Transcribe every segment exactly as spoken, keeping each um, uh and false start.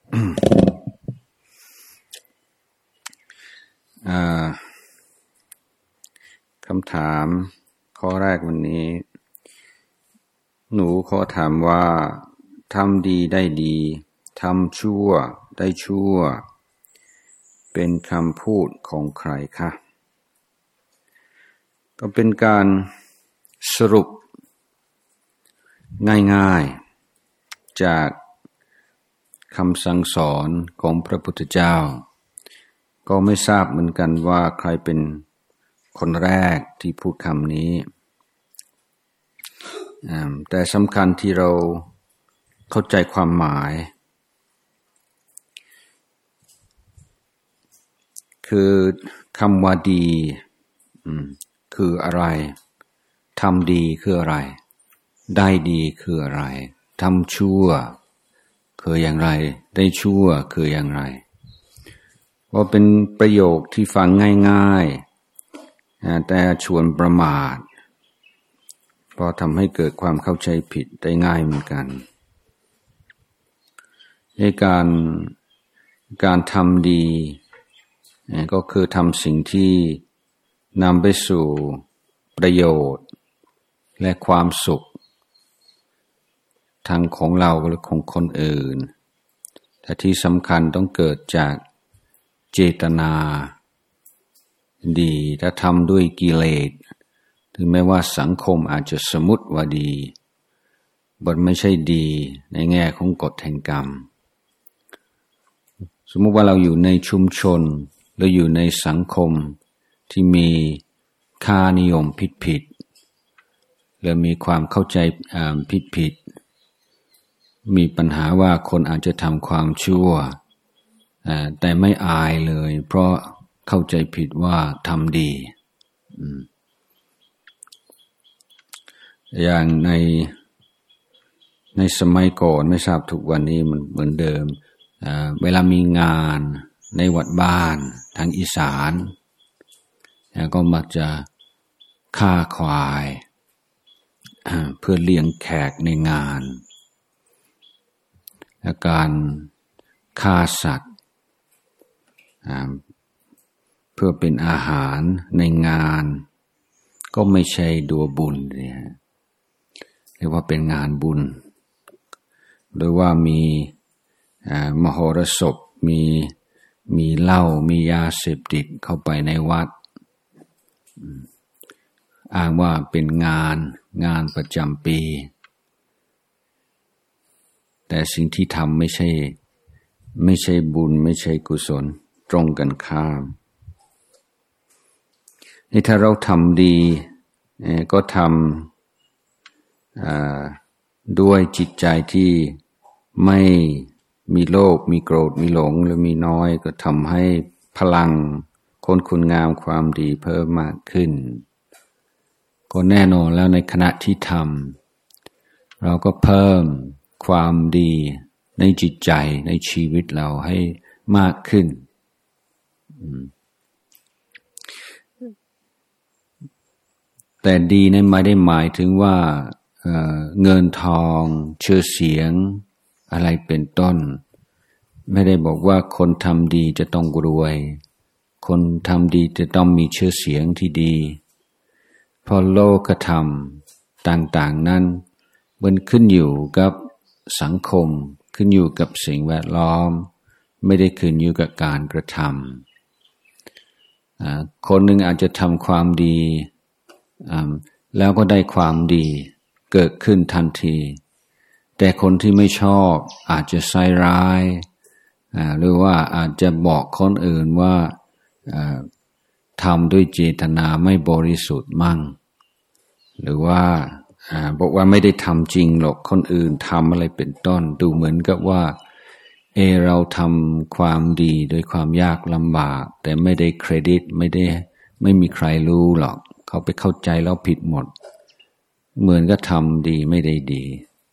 คำถามข้อแรกวันนี้หนูขอถามว่าทำดีได้ดีทำชั่วได้ชั่วเป็นคำพูดของใครคะก็เป็นการสรุปง่ายๆจากคำสั่งสอนของพระพุทธเจ้าก็ไม่ทราบเหมือนกันว่าใครเป็นคนแรกที่พูดคำนี้แต่สำคัญที่เราเข้าใจความหมายคือคำว่าดีคืออะไรทำดีคืออะไรได้ดีคืออะไรทำชั่วคืออย่างไรได้ชั่วคืออย่างไรว่าเป็นประโยคที่ฟังง่ายๆแต่ชวนประมาทเพราะทำให้เกิดความเข้าใจผิดได้ง่ายเหมือนกันในการการทำดีก็คือทำสิ่งที่นำไปสู่ประโยชน์และความสุขทั้งของเราและของคนอื่นแต่ที่สำคัญต้องเกิดจากเจตนาดีถ้าทำด้วยกิเลสถึงแม้ว่าสังคมอาจจะสมมุติว่าดีมันไม่ใช่ดีในแง่ของกฎแห่งกรรมสมมุติว่าเราอยู่ในชุมชนหรืออยู่ในสังคมที่มีค่านิยมผิดๆหรือมีความเข้าใจผิดๆมีปัญหาว่าคนอาจจะทำความชั่วแต่ไม่อายเลยเพราะเข้าใจผิดว่าทำดีอย่างในในสมัยก่อนไม่ทราบทุกวันนี้มันเหมือนเดิมเวลามีงานในวัดบ้านทางอีสานก็มักจะฆ่าควายเพื่อเลี้ยงแขกในงานและการฆ่าสัตว์เพื่อเป็นอาหารในงานก็ไม่ใช่ดัวบุญเนี่ยเรียกว่าเป็นงานบุญหรือว่ามีมโหรสพมีมีเหล้ามียาเสพติดเข้าไปในวัดอ้างว่าเป็นงานงานประจำปีแต่สิ่งที่ทำไม่ใช่ไม่ใช่บุญไม่ใช่กุศลตรงกันข้ามนี่ถ้าเราทำดีก็ทำด้วยจิตใจที่ไม่มีโลภมีโกรธมีหลงหรือมีน้อยก็ทำให้พลังคนคุณงามความดีเพิ่มมากขึ้นก็แน่นอนแล้วในขณะที่ทำเราก็เพิ่มความดีในจิตใจในชีวิตเราให้มากขึ้นแต่ดีนั้นไม่ได้หมายถึงว่า เอ่อ เงินทองชื่อเสียงอะไรเป็นต้นไม่ได้บอกว่าคนทำดีจะต้องรวยคนทำดีจะต้องมีชื่อเสียงที่ดีเพราะโลกธรรมต่างๆนั้นมันขึ้นอยู่กับสังคมขึ้นอยู่กับสิ่งแวดล้อมไม่ได้ขึ้นอยู่กับการกระทำคนหนึ่งอาจจะทำความดีแล้วก็ได้ความดีเกิดขึ้นทันทีแต่คนที่ไม่ชอบอาจจะใส่ร้ายหรือว่าอาจจะบอกคนอื่นว่าทำด้วยเจตนาไม่บริสุทธิ์มั่งหรือว่าบอกว่าไม่ได้ทำจริงหรอกคนอื่นทำอะไรเป็นต้นดูเหมือนกับว่าเอเราทำความดีโดยความยากลำบากแต่ไม่ได้เครดิตไม่ได้ไม่มีใครรู้หรอกเขาไปเข้าใจแล้วผิดหมดเหมือนก็ทำดีไม่ได้ดี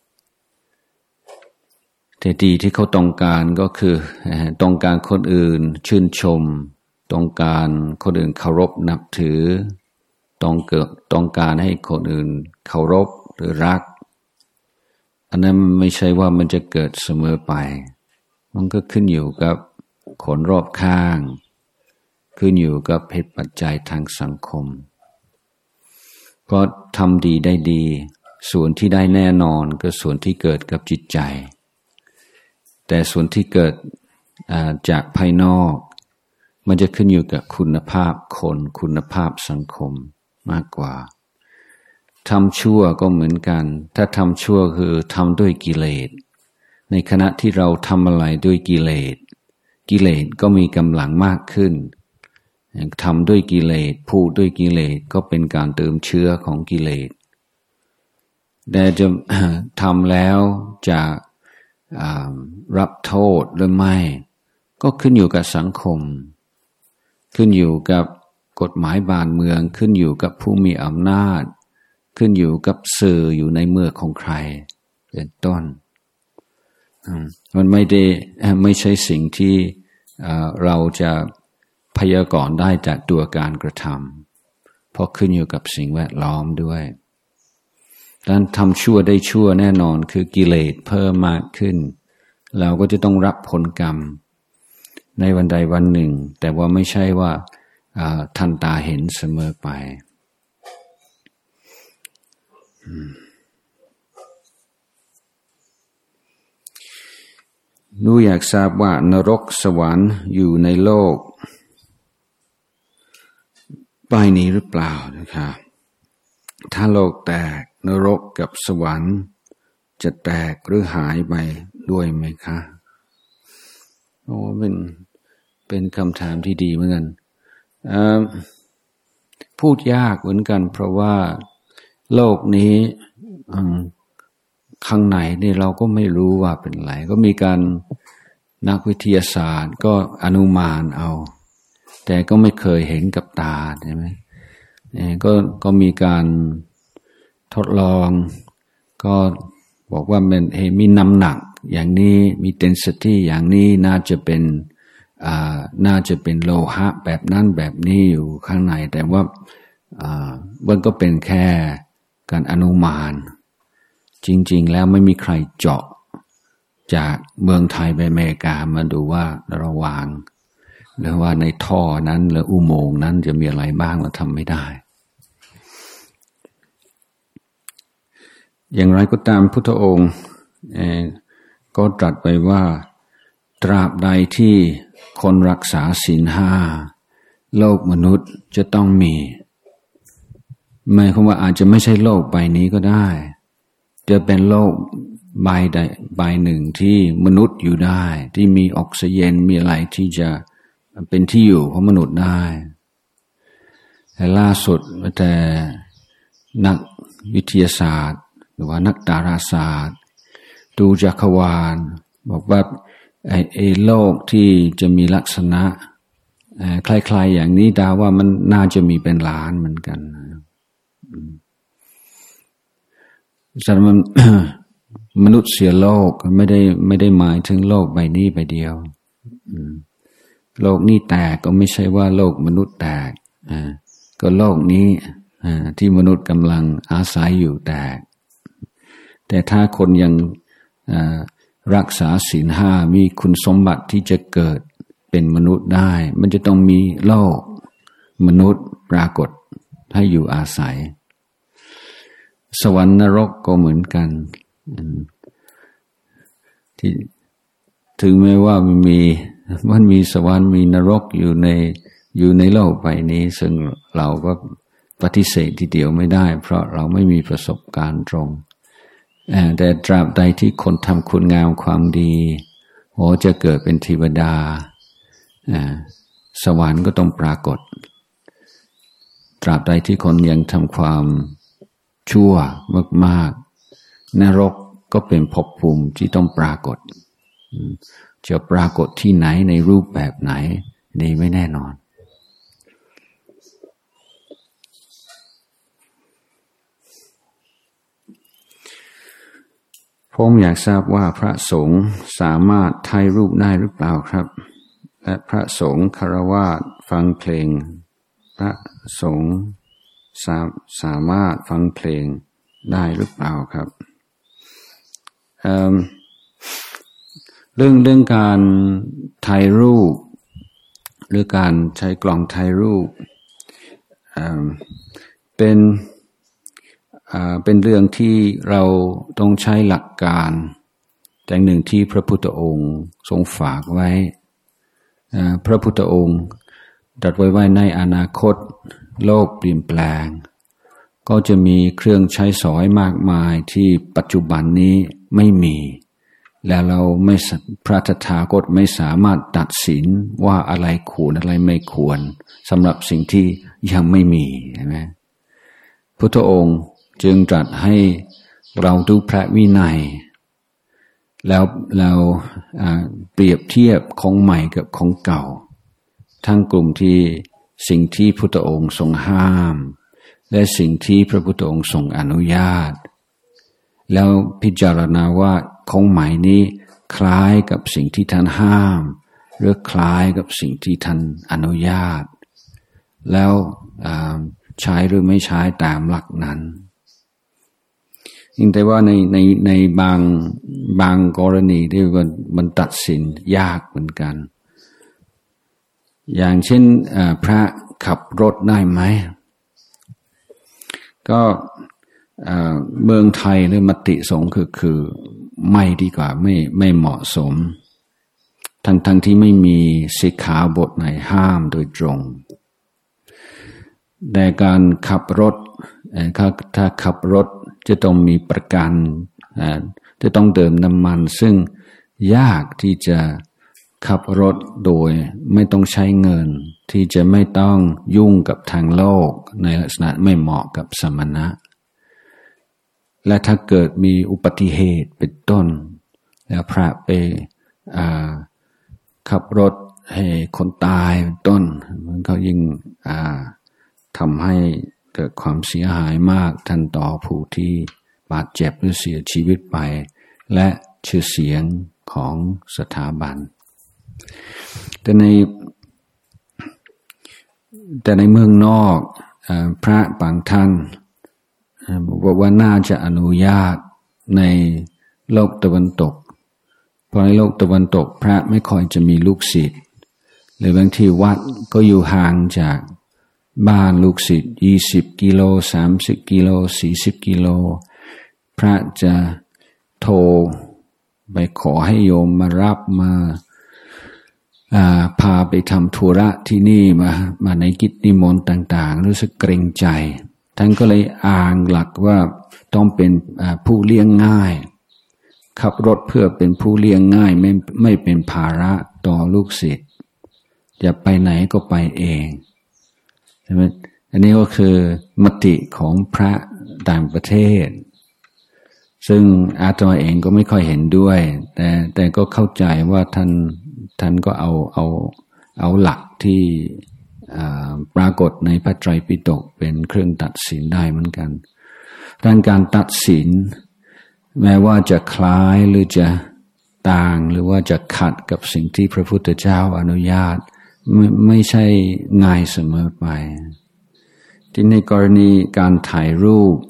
แต่ดีที่เขาต้องการก็คือต้องการคนอื่นชื่นชมต้องการคนอื่นเคารพนับถือต้องเกิดต้องการให้คนอื่นเคารพหรือรักอันนั้นไม่ใช่ว่ามันจะเกิดเสมอไปมันก็ขึ้นอยู่กับคนรอบข้างขึ้นอยู่กับเหตุปัจจัยทางสังคมก็ทำดีได้ดีส่วนที่ได้แน่นอนก็ส่วนที่เกิดกับจิตใจแต่ส่วนที่เกิดจากภายนอกมันจะขึ้นอยู่กับคุณภาพคนคุณภาพสังคมมากกว่าทำชั่วก็เหมือนกันถ้าทำชั่วคือทำด้วยกิเลสในขณะที่เราทำอะไรด้วยกิเลสกิเลสก็มีกำลังมากขึ้นทำด้วยกิเลสพูดด้วยกิเลสก็เป็นการเติมเชื้อของกิเลสแต่จะทำแล้วจะรับโทษหรือไม่ก็ขึ้นอยู่กับสังคมขึ้นอยู่กับกฎหมายบ้านเมืองขึ้นอยู่กับผู้มีอำนาจขึ้นอยู่กับสื่ออยู่ในมือของใครเป็นต้นมันไม่ได้ไม่ใช่สิ่งที่เราจะพยากรณ์ได้จากตัวการกระทำเพราะขึ้นอยู่กับสิ่งแวดล้อมด้วยดังนั้นทำชั่วได้ชั่วแน่นอนคือกิเลสเพิ่มมากขึ้นเราก็จะต้องรับผลกรรมในวันใดวันหนึ่งแต่ว่าไม่ใช่ว่าทันตาเห็นเสมอไปหนูอยากทราบว่านรกสวรรค์อยู่ในโลกใบนี้หรือเปล่านะครับถ้าโลกแตกนรกกับสวรรค์จะแตกหรือหายไปด้วยไหมคะโอ้เป็นเป็นคำถามที่ดีเหมือนกันพูดยากเหมือนกันเพราะว่าโลกนี้ข้างในนี่เราก็ไม่รู้ว่าเป็นไรก็มีการนักวิทยาศาสตร์ก็อนุมานเอาแต่ก็ไม่เคยเห็นกับตาใช่ไหมก็ก็มีการทดลองก็บอกว่ามันเห็นมีน้ำหนักอย่างนี้มี density อย่างนี้น่าจะเป็นอ่าน่าจะเป็นโลหะแบบนั้นแบบนี้อยู่ข้างในแต่ว่าอ่ามันก็เป็นแค่การอนุมานจริงๆแล้วไม่มีใครเจาะจากเมืองไทยไปอเมริกามาดูว่าระหว่างหรือว่าในท่อนั้นหรืออุโมงค์นั้นจะมีอะไรบ้างเราทำไม่ได้อย่างไรก็ตามพุทธองค์ก็ตรัสไปว่าตราบใดที่คนรักษาศีลห้าโลกมนุษย์จะต้องมีหมายความว่าอาจจะไม่ใช่โลกใบนี้ก็ได้จะเป็นโลกใบใดใบหนึ่งที่มนุษย์อยู่ได้ที่มีออกซิเจนมีอะไรที่จะเป็นที่อยู่ของมนุษย์ได้แต่ล่าสุดแต่นักวิทยาศาสตร์หรือว่านักดาราศาสตร์ดูจักรวาลบอกว่าไอ้ไอ้โลกที่จะมีลักษณะคล้ายๆอย่างนี้ดาว่ามันน่าจะมีเป็นล้านเหมือนกันฉะนั้นมัน มนุษย์เสียโลกไม่ได้ไม่ได้หมายถึงโลกใบนี้ใบเดียวโลกนี้แตกก็ไม่ใช่ว่าโลกมนุษย์แตกก็โลกนี้ที่มนุษย์กำลังอาศัยอยู่แตกแต่ถ้าคนยังรักษาศีลห้ามีคุณสมบัติที่จะเกิดเป็นมนุษย์ได้มันจะต้องมีโลกมนุษย์ปรากฏให้อยู่อาศัยสวรรค์นรกก็เหมือนกันที่ถึงแม้ว่ามันมีมันมีสวรรค์มีนรกอยู่ในอยู่ในโลกใบนี้ซึ่งเราก็ปฏิเสธทีเดียวไม่ได้เพราะเราไม่มีประสบการณ์ตรงแต่ตราบใดที่คนทำคุณงามความดีโอ้จะเกิดเป็นเทวดาสวรรค์ก็ต้องปรากฏตราบใดที่คนยังทำความชั่วมากๆนรกก็เป็นภพภูมิที่ต้องปรากฏจะปรากฏที่ไหนในรูปแบบไหนนี่ไม่แน่นอนผมอยากทราบว่าพระสงฆ์สามารถถ่ายรูปได้หรือเปล่าครับและพระสงฆ์ฆราวาสฟังเพลงพระสงฆ์สาสามารถฟังเพลงได้หรือเปล่าครับเรื่องเรื่องการถ่ายรูปหรือการใช้กล้องถ่ายรูปเป็นเป็นเรื่องที่เราต้องใช้หลักการแต่หนึ่งที่พระพุทธองค์ทรงฝากไว้พระพุทธองค์ตรัสไว้ว่าในอนาคตโลกเปลี่ยนแปลงก็จะมีเครื่องใช้สอยมากมายที่ปัจจุบันนี้ไม่มีและเราไม่พระตถาคตไม่สามารถตัดสินว่าอะไรควรอะไรไม่ควรสำหรับสิ่งที่ยังไม่มีใช่ไหมพุทธองค์จึงตรัสให้เราดูพระวินัยแล้วเราเปรียบเทียบของใหม่กับของเก่าทั้งกลุ่มที่สิ่งที่พุทธองค์ทรงห้ามและสิ่งที่พระพุทธองค์ทรงอนุญาตแล้วพิจารณาว่าของใหม่นี้คล้ายกับสิ่งที่ท่านห้ามหรือคล้ายกับสิ่งที่ท่านอนุญาตแล้วใช้หรือไม่ใช้ตามหลักนั้นยิ่งแต่ว่าในในในบางบางกรณีที่มันมันตัดสินยากเหมือนกันอย่างเช่นพระขับรถได้ไหมก็เมืองไทยหรือมติสงฆ์คือคือไม่ดีกว่าไม่ไม่เหมาะสมทั้งทั้งที่ไม่มีสิกขาบทไหนห้ามโดยตรงแต่การขับรถถ้าขับรถจะต้องมีประกันจะต้องเติมน้ำมันซึ่งยากที่จะขับรถโดยไม่ต้องใช้เงินที่จะไม่ต้องยุ่งกับทางโลกในลักษณะไม่เหมาะกับสมณะและถ้าเกิดมีอุบัติเหตุเป็นต้นแล้วพระไปขับรถให้คนตายเป็นต้นมันก็ยิ่งทำให้เกิดความเสียหายมากทันต่อผู้ที่บาดเจ็บหรือเสียชีวิตไปและชื่อเสียงของสถาบันแต่ในแต่ในเมืองนอกพระบางท่านบอกว่าน่าจะอนุญาตในโลกตะวันตกเพราะในโลกตะวันตกพระไม่ค่อยจะมีลูกศิษย์หรือบางทีวัดก็อยู่ห่างจากบ้านลูกศิษย์ยี่สิบกิโลสามสิบกิโลสี่สิบกิโลพระจะโทรไปขอให้โยมมารับมาพาไปทำธุระที่นี่มามาในกิจนิมนต์ต่างๆรู้สึกเกรงใจท่านก็เลยอ้างหลักว่าต้องเป็นผู้เลี้ยงง่ายขับรถเพื่อเป็นผู้เลี้ยงง่ายไม่ไม่เป็นภาระต่อลูกศิษย์จะไปไหนก็ไปเองใช่ไหมอันนี้ก็คือมติของพระต่างประเทศซึ่งอาตมาเองก็ไม่ค่อยเห็นด้วยแต่แต่ก็เข้าใจว่าท่านท่านก็เอาเอาเอาหลักที่ปรากฏในพระไตรปิฎกเป็นเครื่องตัดสินได้เหมือนกันด้านการตัดสินแม้ว่าจะคล้ายหรือจะต่างหรือว่าจะขัดกับสิ่งที่พระพุทธเจ้าอนุญาตไม่ไม่ใช่ง่ายเสมอไปที่ในกรณีการถ่ายรูป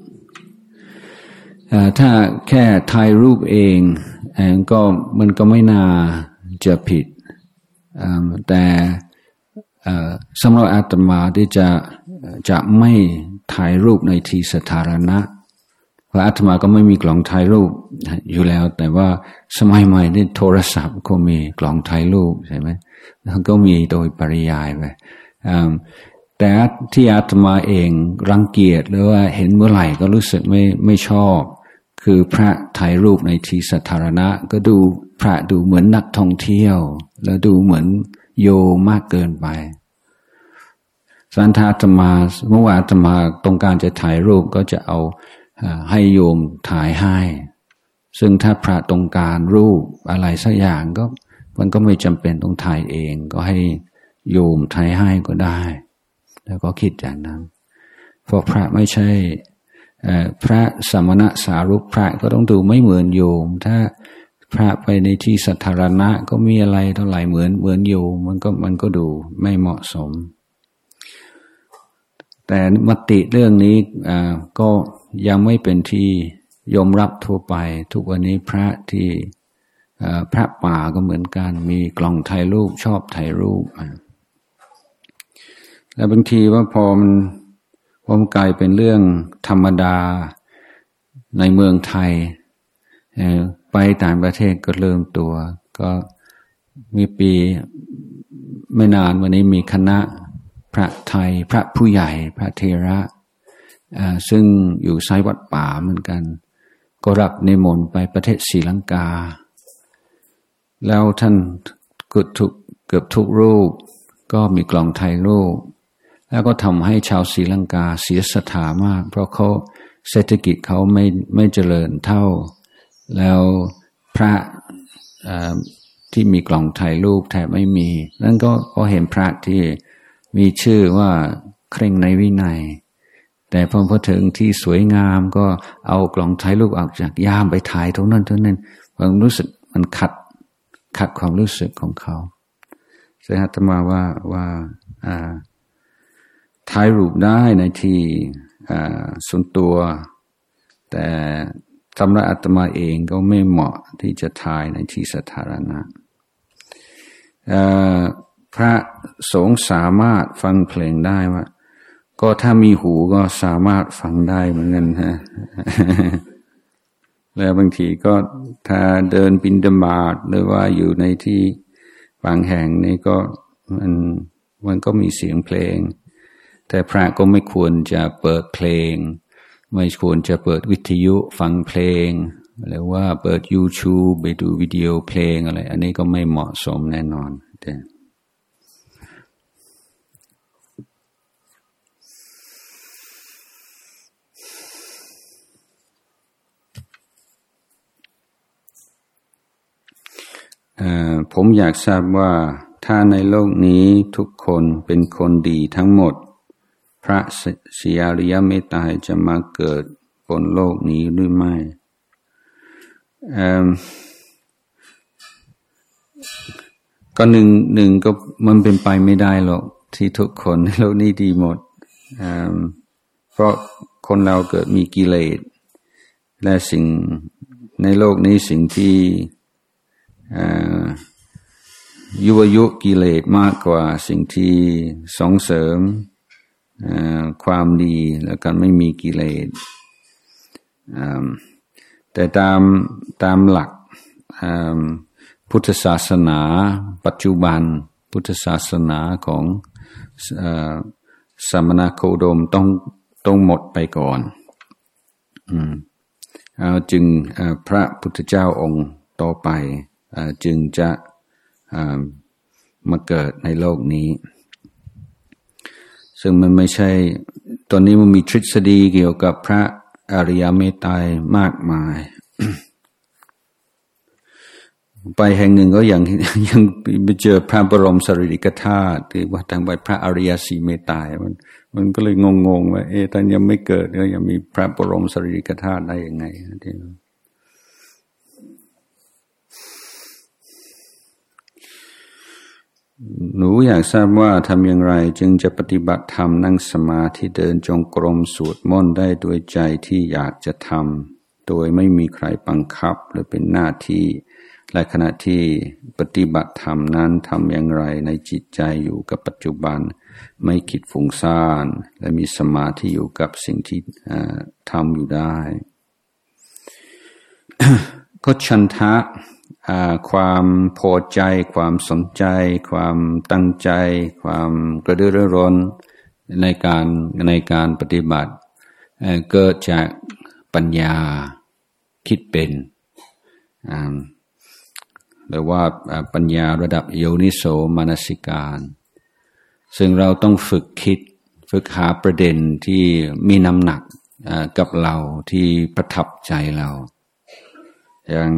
ถ้าแค่ถ่ายรูปเองก็มันก็ไม่น่าจะผิดแต่สำหรับอาตมาที่จะจะไม่ถ่ายรูปในที่สาธารณะเพราะอาตมาก็ไม่มีกล้องถ่ายรูปอยู่แล้วแต่ว่าสมัยใหม่นี่โทรศัพท์ก็มีกล้องถ่ายรูปใช่ไหมแล้วก็มีโดยปริยายไปแต่ที่อาตมาเองรังเกียจหรือว่าเห็นเมื่อไหร่ก็รู้สึกไม่ไม่ชอบคือพระถ่ายรูปในที่สาธารณะก็ดูพระดูเหมือนนักท่องเที่ยวแล้วดูเหมือนโยมากเกินไปสันทาอาตมาเมื่อวานอาตมาต้องการจะถ่ายรูปก็จะเอาให้โยมถ่ายให้ซึ่งถ้าพระต้องการรูปอะไรสักอย่างก็มันก็ไม่จำเป็นต้องถ่ายเองก็ให้โยมถ่ายให้ก็ได้แล้วก็คิดอย่างนั้นเพราะพระไม่ใช่พระสมณะสารุปพระก็ต้องดูไม่เหมือนโยมถ้าพระไปในที่สาธารณะก็มีอะไรเท่าไหร่เหมือนเหมือนโยมมันก็มันก็ดูไม่เหมาะสมแต่มติเรื่องนี้ก็ยังไม่เป็นที่ยอมรับทั่วไปทุกวันนี้พระที่พระป่าก็เหมือนกันมีกล่องถ่ายรูปชอบถ่ายรูปแล้วบางทีว่าพอมันพอมันกลายเป็นเรื่องธรรมดาในเมืองไทยไปต่างประเทศก็เริ่มตัวก็มีปีไม่นานวันนี้มีคณะพระไทยพระผู้ใหญ่พระเทระซึ่งอยู่ไซวัดป่าเหมือนกันก็รับนิมนต์ไปประเทศศรีลังกาแล้วท่านเกือบทุกเกือบทุกรูปก็มีกล่องถ่ายรูปแล้วก็ทำให้ชาวศรีลังกาเสียศรัทธามากเพราะเขาเศรษฐกิจเขาไม่ไม่เจริญเท่าแล้วพระที่มีกล่องถ่ายรูปแทบไม่มีนั่นก็ก็เห็นพระที่มีชื่อว่าเคร่งในวินัยแต่พอพอถึงที่สวยงามก็เอากล่องถ่ายรูปออกจากย่ามไปถ่ายตรงนั้นตรงนั้นความรู้สึกมันขัดขัดความรู้สึกของเขาเสียอาตมาว่าว่าถ่ายรูปได้ในที่ส่วนตัวแต่สำหรับอาตมาเองก็ไม่เหมาะที่จะถ่ายในที่สาธารณะพระสงฆ์สามารถฟังเพลงได้ว่าก็ถ้ามีหูก็สามารถฟังได้เหมือนกันฮะ แล้วบางทีก็ถ้าเดินบิณฑบาตหรือว่าอยู่ในที่บางแห่งนี่ก็มันมันก็มีเสียงเพลงแต่พระก็ไม่ควรจะเปิดเพลงไม่ควรจะเปิดวิทยุฟังเพลงหรือว่าเปิด YouTube ไปดูวิดีโอเพลงอะไรอันนี้ก็ไม่เหมาะสมแน่นอนแต่ผมอยากทราบว่าถ้าในโลกนี้ทุกคนเป็นคนดีทั้งหมดพระศรีอริยเมตไตรจะมาเกิดบนโลกนี้หรือไม่ก็หนึ่งหนึ่งก็มันเป็นไปไม่ได้หรอกที่ทุกคนในโลกนี้ดีหมดเพราะคนเราเกิดมีกิเลสและสิ่งในโลกนี้สิ่งที่ยุวยุกิเลสมากกว่าสิ่งที่ส่งเสริมความดีและการไม่มีกิเลสแต่ตามตามหลักพุทธศาสนาปัจจุบันพุทธศาสนาของสมณโคดมต้องต้องหมดไปก่อนจึงพระพุทธเจ้าองค์ต่อไปจึงจะมาเกิดในโลกนี้ซึ่งมันไม่ใช่ตอนนี้มันมีทฤษฎีเกี่ยวกับพระอริยเมตไตรมากมาย ไปแห่งหนึ่งก็ยังยังไปเจอพระบรมสารีริกธาตุที่ว่าทางไปพระอริยสีเมตไตรมันมันก็เลยงงๆว่าเอ๊ะท่านยังไม่เกิดแล้วยังมีพระบรมสารีริกธาตุได้ยังไงที่หนูอยากทราบว่าทำอย่างไรจึงจะปฏิบัติธรรมนั่งสมาธิเดินจงกรมสวดมนต์ได้ด้วยใจที่อยากจะทำโดยไม่มีใครบังคับหรือเป็นหน้าที่และขณะที่ปฏิบัติธรรมนั้นทำอย่างไรในจิตใจอยู่กับปัจจุบันไม่คิดฟุ้งซ่านและมีสมาธิอยู่กับสิ่งที่ทำอยู่ได้ ก็ฉันทะความพอใจความสนใจความตั้งใจความกระตือรือร้นในการในการปฏิบัติเกิดจากปัญญาคิดเป็นหรือว่าปัญญาระดับโยนิโสมนสิการซึ่งเราต้องฝึกคิดฝึกหาประเด็นที่มีน้ำหนักกับเราที่ประทับใจเราอย่าง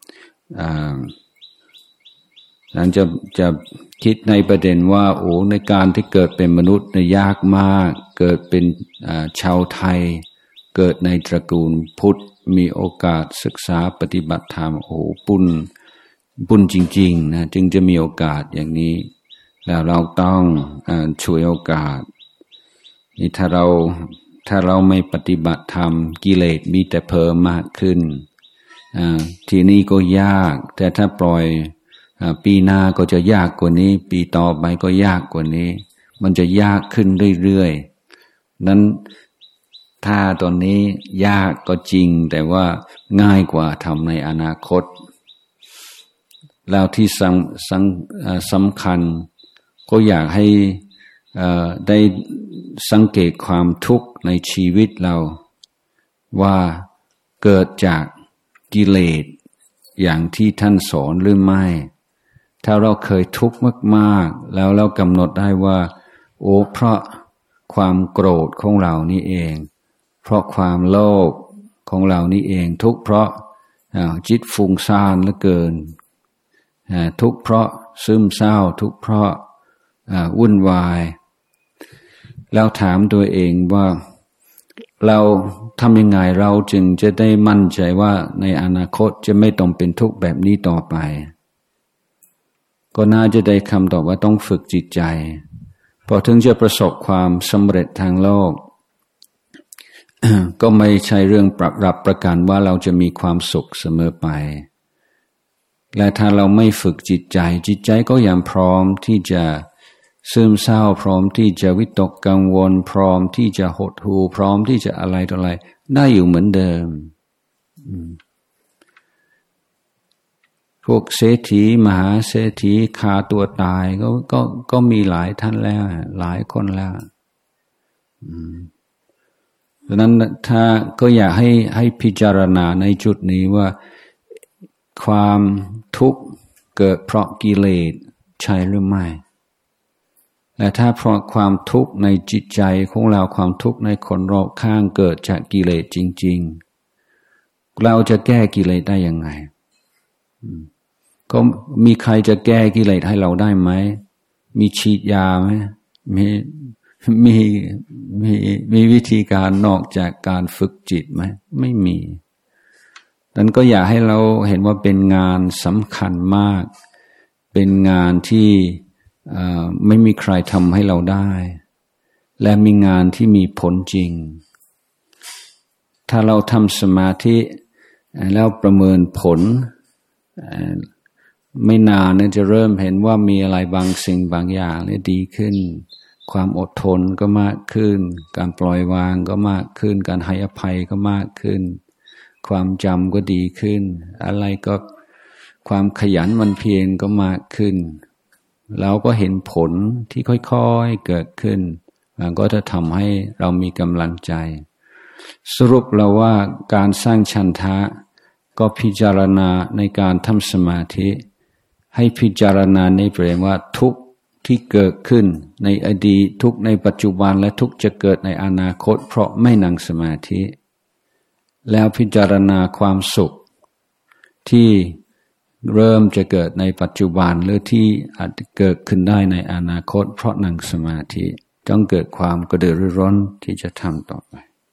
หลังจะจะคิดในประเด็นว่าโอ้ในการที่เกิดเป็นมนุษย์เนี่ยยากมากเกิดเป็นชาวไทยเกิดในตระกูลพุทธมีโอกาสศึกษาปฏิบัติธรรมโอ้บุญบุญจริงๆนะจึงจะมีโอกาสอย่างนี้แล้วเราต้องช่วยโอกาสนี่ถ้าเราถ้าเราไม่ปฏิบัติธรรมกิเลสมีแต่เพิ่มมากขึ้นทีนี้ก็ยากแต่ถ้าปล่อยปีหน้าก็จะยากกว่านี้ปีต่อไปก็ยากกว่านี้มันจะยากขึ้นเรื่อยๆนั้นถ้าตอนนี้ยากก็จริงแต่ว่าง่ายกว่าทำในอนาคตแล้วที่สำสำสำคัญก็อยากให้ได้สังเกตความทุกข์ในชีวิตเราว่าเกิดจากกิเลสอย่างที่ท่านสอนหรือไม่ถ้าเราเคยทุกข์มากๆแล้วเรากำหนดได้ว่าโอ้เพราะความโกรธของเรานี่เองเพราะความโลภของเรานี่เองทุกข์เพราะจิตฟุ้งซ่านเหลือเกินทุกข์เพราะซึมเศร้าทุกข์เพราะวุ่นวายแล้วถามตัวเองว่าเราทำยังไงเราจึงจะได้มั่นใจว่าในอนาคตจะไม่ต้องเป็นทุกข์แบบนี้ต่อไปก็น่าจะได้คำตอบว่าต้องฝึกจิตใจพอถึงจะประสบความสำเร็จทางโลก ก็ไม่ใช่เรื่องปรับรับประกันว่าเราจะมีความสุขเสมอไปและถ้าเราไม่ฝึกจิตใจจิตใจก็ยังพร้อมที่จะซึมเศร้าพร้อมที่จะวิตกกังวลพร้อมที่จะหดหู่พร้อมที่จะอะไรต่ออะไรได้อยู่เหมือนเดิมพวกเศรษฐีมหาเศรษฐีฆ่าตัวตายก็ก็ก็มีหลายท่านแล้วหลายคนแล้วดังนั้นถ้าก็อยากให้ให้พิจารณาในจุดนี้ว่าความทุกข์เกิดเพราะกิเลสใช่หรือไม่และถ้าเพราะความทุกข์ในจิตใจของเราความทุกข์ในคนรอบข้างเกิดจากกิเลสจริงๆเราจะแก้กิเลสได้ยังไงก็มีใครจะแก้กิเลสให้เราได้ไหมมีฉีดยาไหมมีมีมีมีวิธีการนอกจากการฝึกจิตไหมไม่มีนั้นก็อยากให้เราเห็นว่าเป็นงานสำคัญมากเป็นงานที่ไม่มีใครทำให้เราได้และมีงานที่มีผลจริงถ้าเราทำสมาธิแล้วประเมินผลไม่นานเนี่ยจะเริ่มเห็นว่ามีอะไรบางสิ่งบางอย่างเนี่ยดีขึ้นความอดทนก็มากขึ้นการปล่อยวางก็มากขึ้นการให้อภัยก็มากขึ้นความจำก็ดีขึ้นอะไรก็ความขยันหมั่นเพียรก็มากขึ้นเราก็เห็นผลที่ค่อยๆเกิดขึ้นมันก็จะทำให้เรามีกำลังใจสรุปแล้วว่าการสร้างฉันทะก็พิจารณาในการทำสมาธิให้พิจารณาในประเด็นว่าทุกข์ที่เกิดขึ้นในอดีตทุกข์ในปัจจุบันและทุกข์จะเกิดในอนาคตเพราะไม่นั่งสมาธิแล้วพิจารณาความสุขที่เริ่มจะเกิดในปัจจุบันหรือที่อาจจะเกิดขึ้นได้ในอนาคตเพราะนั่งสมาธิต้องเกิดความกระตือรือร้นที่จะทำต่อไป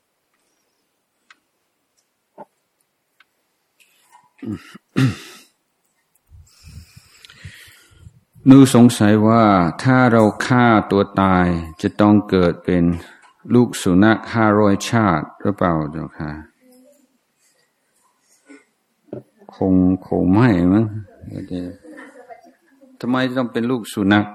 หนูสงสัยว่าถ้าเราฆ่าตัวตายจะต้องเกิดเป็นลูกสุนัขห้าร้อยชาติหรือเปล่าเจ้าค่ะคงคงไม่มั้งทำไมต้องเป็นลูกสุนัข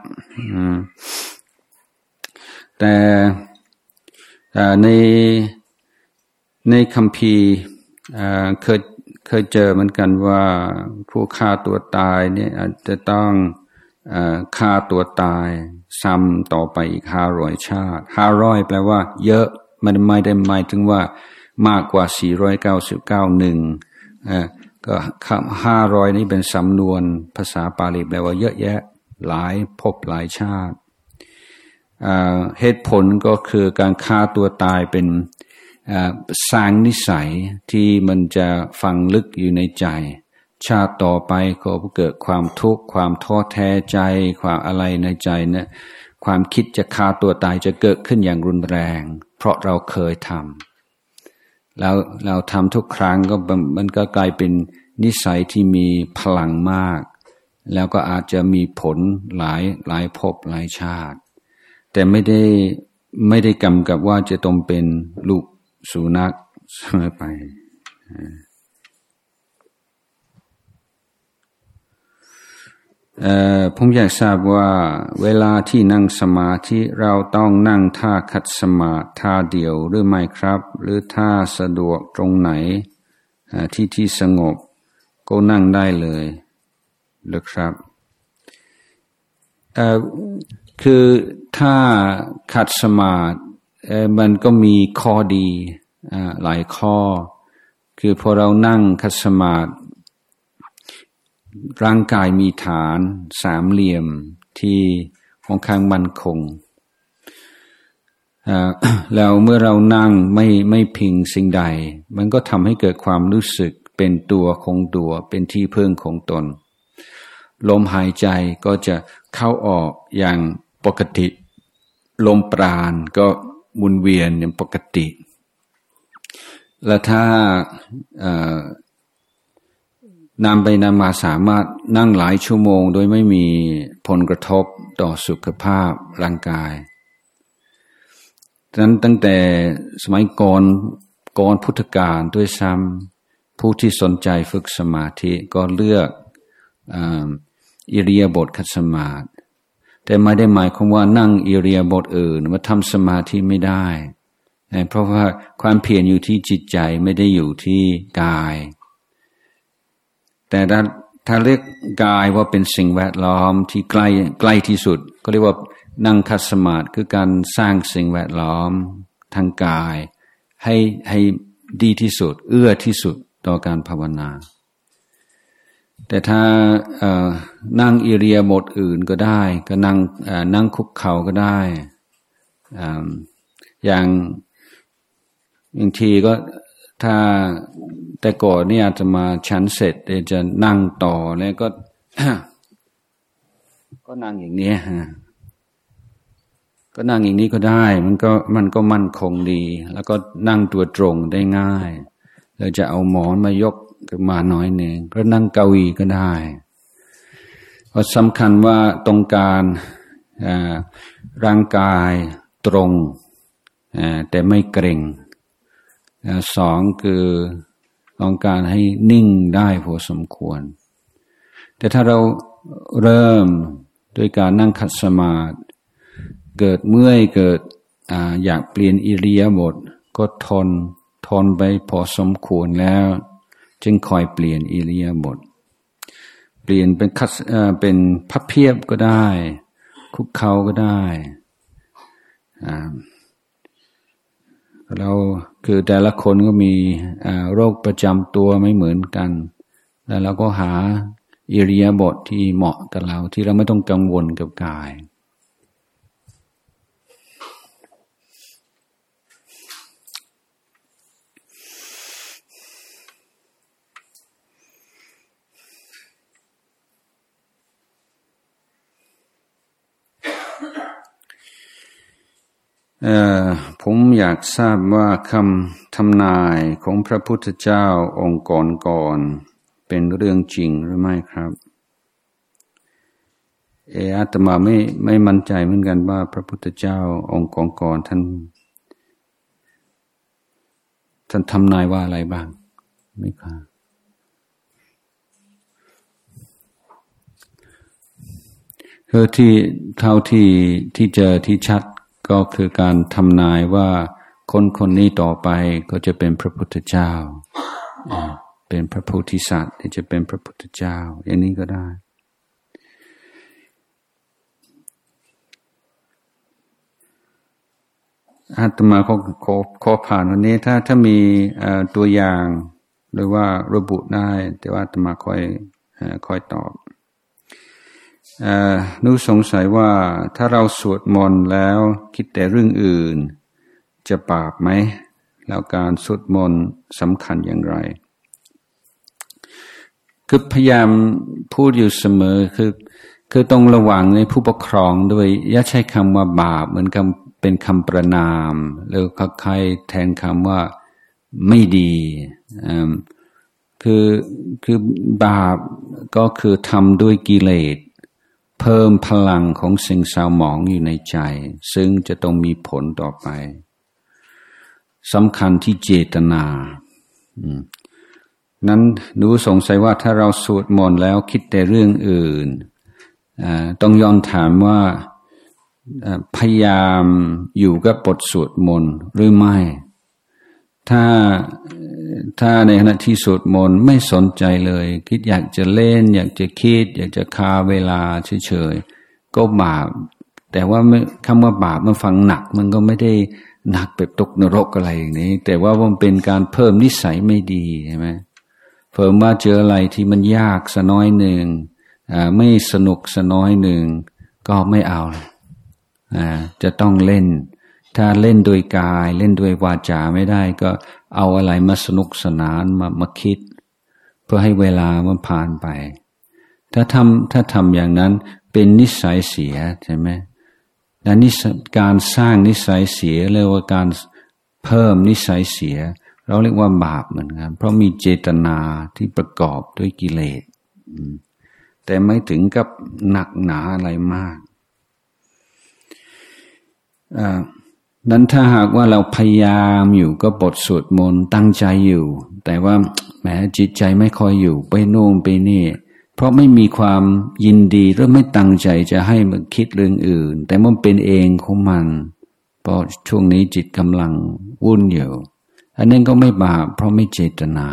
แต่ในในคัมภีร์เคยเคยเจอเหมือนกันว่าผู้ฆ่าตัวตายเนี่ยอาจจะต้องฆ่าตัวตายซ้ำต่อไปอีกห้าร้อยชาติห้าร้อยแปลว่าเยอะมันไม่ได้หมายถึงว่ามากกว่าสี่ร้อยเก้าสิบเก้าหนึ่งก็คำห้าร้อยนี้เป็นสำนวนภาษาปาลีแปลว่าเยอะแยะหลายภพหลายชาติเหตุผลก็คือการฆ่าตัวตายเป็นสร้างนิสัยที่มันจะฝังลึกอยู่ในใจชาติต่อไปก็เกิดความทุกข์ความท้อแท้ใจความอะไรในใจเนี่ยความคิดจะฆ่าตัวตายจะเกิดขึ้นอย่างรุนแรงเพราะเราเคยทำแล้วเราทำทุกครั้งก็มันก็กลายเป็นนิสัยที่มีพลังมากแล้วก็อาจจะมีผลหลายหลายภพหลายชาติแต่ไม่ได้ไม่ได้กำกับว่าจะต้องเป็นลูกสุนัขเสมอไปเอ่อผมอยากทราบว่าเวลาที่นั่งสมาธิเราต้องนั่งท่าขัดสมาธิท่าเดียวหรือไม่ครับหรือท่าสะดวกตรงไหนที่ที่สงบก็นั่งได้เลยหรือครับเอ่อคือถ้าขัดสมาธิเอ่อมันก็มีข้อดีอ่าหลายข้อคือพอเรานั่งขัดสมาธิร่างกายมีฐานสามเหลี่ยมที่ค่อนข้างมั่นคงแล้วเมื่อเรานั่งไม่ไม่พิงสิ่งใดมันก็ทำให้เกิดความรู้สึกเป็นตัวของตัวเป็นที่พึ่งของตนลมหายใจก็จะเข้าออกอย่างปกติลมปราณก็หมุนเวียนอย่างปกติและถ้านำไปนำมาสามารถนั่งหลายชั่วโมงโดยไม่มีผลกระทบต่อสุขภาพร่างกายดังนั้นตั้งแต่สมัยก่อนก่อนพุทธกาลด้วยซ้ำผู้ที่สนใจฝึกสมาธิก็เลือกอิริยาบถขัดสมาธิแต่ไม่ได้หมายความว่านั่งอิริยาบถอื่นมาทำสมาธิไม่ได้เพราะว่าความเพียรอยู่ที่จิตใจไม่ได้อยู่ที่กายแต่ถ้าเรียกกายว่าเป็นสิ่งแวดล้อมที่ใกล้ใกล้ที่สุดก็เรียกว่านั่งคัดสมาธิคือการสร้างสิ่งแวดล้อมทางกายให้ให้ดีที่สุดเอื้อที่สุดต่อการภาวนาแต่ถ้าเอ่อนั่งอิริยาบถอื่นก็ได้ก็นั่งเอ่อนั่งคุกเข่าก็ได้อ่าอย่างบางทีก็ถ้าแต่ก่อนเนี่ยจะมาชั้นเสร็จจะนั่งต่อแล้วก็ ก็นั่งอย่างนี้ฮะก็นั่งอย่างนี้ก็ได้มันก็มันก็มั่นคงดีแล้วก็นั่งตัวตรงได้ง่ายเราจะเอาหมอนมายกขึ้นมาหน่อยหนึ่งก็นั่งเก้าอี้ก็ได้เพราะสำคัญว่าตรงการร่างกายตรงแต่ไม่เกร็งสองคือต้องการให้นิ่งได้พอสมควรแต่ถ้าเราเริ่มด้วยการนั่งขัดสมาธิเกิดเมื่อยเกิด อ, อยากเปลี่ยนอิริยาบถก็ทนทนไปพอสมควรแล้วจึงคอยเปลี่ยนอิริยาบถเปลี่ยนเป็นคัดเป็นพับเพียบก็ได้คุกเข่าก็ได้เราคือแต่ละคนก็มีโรคประจำตัวไม่เหมือนกันแล้วเราก็หาอิริยาบถที่เหมาะกับเราที่เราไม่ต้องกังวลกับกายเอ่อผมอยากทราบว่าคำทำนายของพระพุทธเจ้าองค์ก่อนๆเป็นเรื่องจริงหรือไม่ครับเอออาตมาไม่ไม่มั่นใจเหมือนกันว่าพระพุทธเจ้าองค์ก่อนๆท่านท่านทำนายว่าอะไรบ้างไม่ครับคือที่เท่าที่ที่เจอที่ชัดก็คือการทำนายว่าคนคนนี้ต่อไปก็จะเป็นพระพุทธเจ้าเป็นพระโพธิสัตว์ที่จะเป็นพระพุทธเจ้าอย่างนี้ก็ได้อาตมาขอขอขอผ่านวันนี้ถ้าถ้ามีตัวอย่างหรือว่าระบุได้แต่ว่าอาตมาค่อยค่อยตอบหนูสงสัยว่าถ้าเราสวดมนต์แล้วคิดแต่เรื่องอื่นจะบาปไหมแล้วการสวดมนต์สำคัญอย่างไรคือพยายามพูดอยู่เสมอคือคือต้องระวังในผู้ปกครองด้วยอย่าใช้คำว่าบาปเหมือนกับเป็นคำประนามหรือใครแทนคำว่าไม่ดีคือคือบาปก็คือทำด้วยกิเลสเพิ่มพลังของสิ่งเศร้าหมองอยู่ในใจซึ่งจะต้องมีผลต่อไปสำคัญที่เจตนานั้นหนูสงสัยว่าถ้าเราสวดมนต์แล้วคิดแต่เรื่องอื่นต้องย้อนถามว่าพยายามอยู่กับบทสวดมนต์หรือไม่ถ้าถ้าในขณะที่สวดมนต์ไม่สนใจเลยคิดอยากจะเล่นอยากจะคิดอยากจะฆ่าเวลาเฉยๆก็บาปแต่ว่าคำว่าบาปมันฟังหนักมันก็ไม่ได้หนักแบบตกนรกอะไรอย่างนี้แต่ว่ามันเป็นการเพิ่มนิสัยไม่ดีใช่ไหมเพิ่มว่าเจออะไรที่มันยากสักน้อยหนึ่งไม่สนุกสักน้อยหนึ่งก็ไม่เอาจะต้องเล่นถ้าเล่นโดยกายเล่นโดยวาจาไม่ได้ก็เอาอะไรมาสนุกสนานมามาคิดเพื่อให้เวลามันผ่านไปถ้าทำถ้าทำอย่างนั้นเป็นนิสัยเสียใช่ไหมและนิสัยการสร้างนิสัยเสียเรียกว่าการเพิ่มนิสัยเสียเราเรียกว่าบาปเหมือนกันเพราะมีเจตนาที่ประกอบด้วยกิเลสแต่ไม่ถึงกับหนักหนาอะไรมากนั้นถ้าหากว่าเราพยายามอยู่ก็บทสวดมนต์ตั้งใจอยู่แต่ว่าแหมจิตใจไม่ค่อยอยู่ไปโน่นไปนี่เพราะไม่มีความยินดีหรือไม่ตั้งใจจะให้มันคิดเรื่องอื่นแต่มันเป็นเองของมันเพราะช่วงนี้จิตกำลังวุ่นอยู่อันนั้นก็ไม่บาปเพราะไม่เจตนา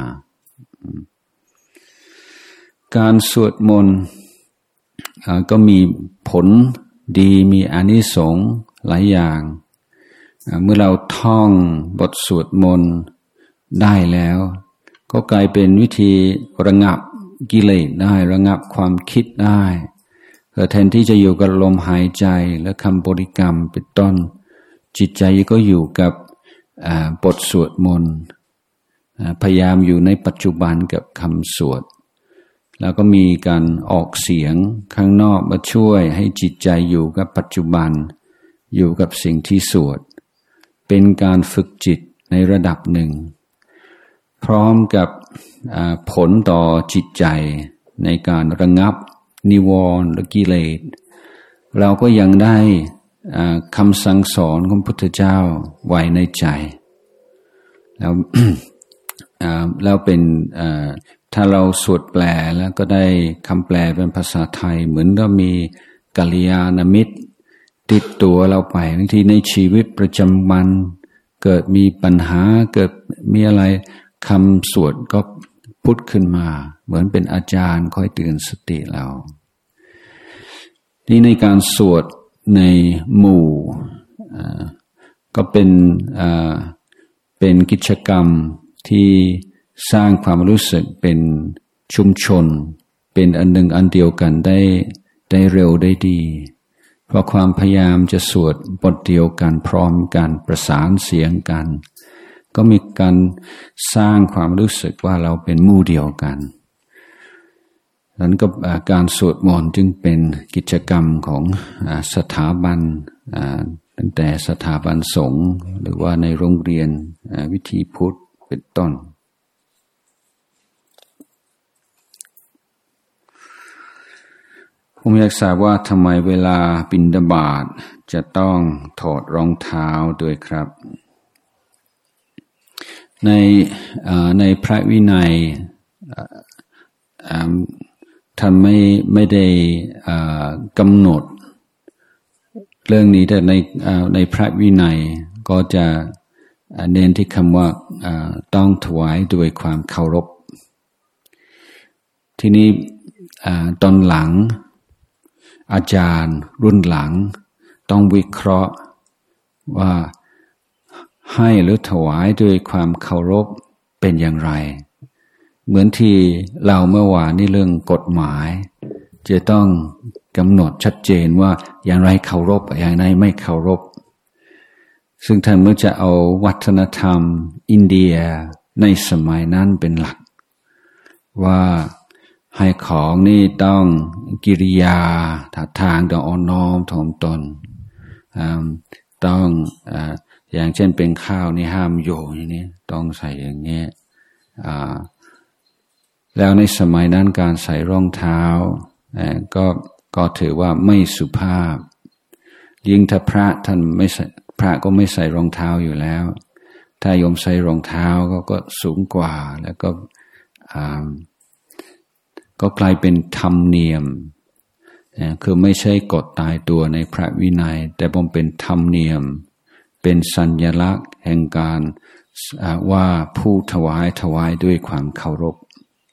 การสวดมนต์ก็มีผลดีมีอานิสงส์หลายอย่างเมื่อเราท่องบทสวดมนต์ได้แล้วก็กลายเป็นวิธีระงับกิเลสได้ระงับความคิดได้แทนที่จะอยู่กับลมหายใจและคำบริกรรมเป็นต้นจิตใจก็อยู่กับบทสวดมนต์พยายามอยู่ในปัจจุบันกับคำสวดแล้วก็มีการออกเสียงข้างนอกมาช่วยให้จิตใจอยู่กับปัจจุบันอยู่กับสิ่งที่สวดเป็นการฝึกจิตในระดับหนึ่งพร้อมกับผลต่อจิตใจในการระงับนิวรณ์และกิเลสเราก็ยังได้คำสั่งสอนของพุทธเจ้าไว้ในใจแล้ว แล้วเป็นถ้าเราสวดแปลแล้วก็ได้คำแปลเป็นภาษาไทยเหมือนก็มีกัลยาณมิตรติดตัวเราไปบางทีในชีวิตประจำวันเกิดมีปัญหาเกิดมีอะไรคำสวดก็พุทธขึ้นมาเหมือนเป็นอาจารย์คอยเตือนสติเราที่ในการสวดในหมู่ก็เป็นเป็นกิจกรรมที่สร้างความรู้สึกเป็นชุมชนเป็นอันหนึ่งอันเดียวกันได้ได้เร็วได้ดีเพราะความพยายามจะสวดบทเดียวกันพร้อมกันประสานเสียงกันก็มีการสร้างความรู้สึกว่าเราเป็นหมู่เดียวกันนั้นก็การสวดมนต์จึงเป็นกิจกรรมของสถาบันตั้งแต่สถาบันสงฆ์หรือว่าในโรงเรียนวิถีพุทธเป็นต้นผมอยากทราบว่าทำไมเวลาบิณฑบาตจะต้องถอดรองเท้าด้วยครับในในพระวินัยท่านไม่ไม่ได้กำหนดเรื่องนี้แต่ในในพระวินัยก็จะเน้นที่คำว่าต้องถวายด้วยความเคารพทีนี้ตอนหลังอาจารย์รุ่นหลังต้องวิเคราะห์ว่าให้หรือถวายด้วยความเคารพเป็นอย่างไรเหมือนที่เราเมื่อวานนี่เรื่องกฎหมายจะต้องกำหนดชัดเจนว่าอย่างไรเคารพอย่างไรไม่เคารพซึ่งท่านเมื่อจะเอาวัฒนธรรมอินเดียในสมัยนั้นเป็นหลักว่าให้ของนี่ต้องกิริยาท่าทางต้องอ่อนน้อมถ่อมตนต้องอย่างเช่นเป็นข้าวนี่ห้ามโยนอย่างนี้ต้องใส่อย่างนี้แล้วในสมัยนั้นการใส่รองเท้าก็ก็ถือว่าไม่สุภาพยิ่งถ้าพระท่านไม่ใส่พระก็ไม่ใส่รองเท้าอยู่แล้วถ้าโยมใส่รองเท้าก็ก็สูงกว่าแล้วก็ก็กลายเป็นธรรมเนียมคือไม่ใช่กฎตายตัวในพระวินัยแต่เป็นธรรมเนียมเป็นสัญลักษณ์แห่งการว่าผู้ถวายถวายด้วยความเคารพ